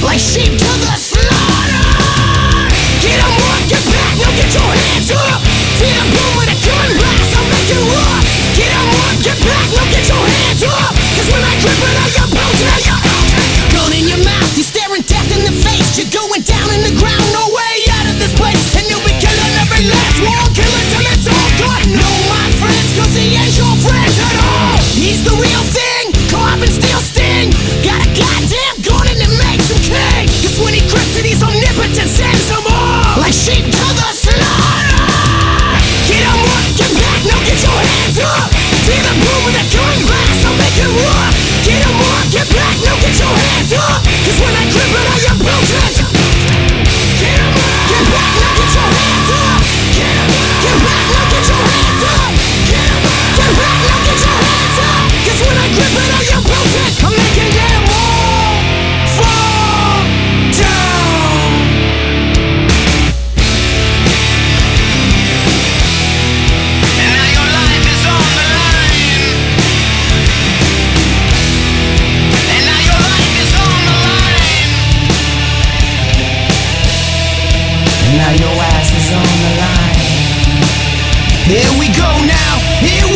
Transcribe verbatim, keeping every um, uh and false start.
like sheep to the slaughter. Get 'em up, get back, now get your hands up. To the boom with a gun blast, I'll make you rock. Get 'em up, get back, now get your hands up. Cause when I grip it, I got bones, now you're gun in your mouth, you're staring death in the face. You're going down in the ground, no way out of this place. And you'll be killing every last one, kill it till it's all gone. No, my friends, cause he ain't your friend at all. He's the real thing, carbon steel sting. Got a goddamn gun and it makes him king. Cause when he grips it, he's omnipotent, sends them all like sheep to the slaughter. Get 'em up, get back, now get your hands up. To the boom with a gun blast, I'll make it rock. Get 'em up, get back, now get your hands up. Cause when I grip it, I am potent. Get 'em up, get back, now get your hands up. Get 'em up, get back, now get your hands up. Get 'em up, get back, now get your hands up. Cause when I grip it, I am potent. I'm making them all fall down. And now your life is on the line. And now your life is on the line. And now your ass is on the line. Here we go now, here we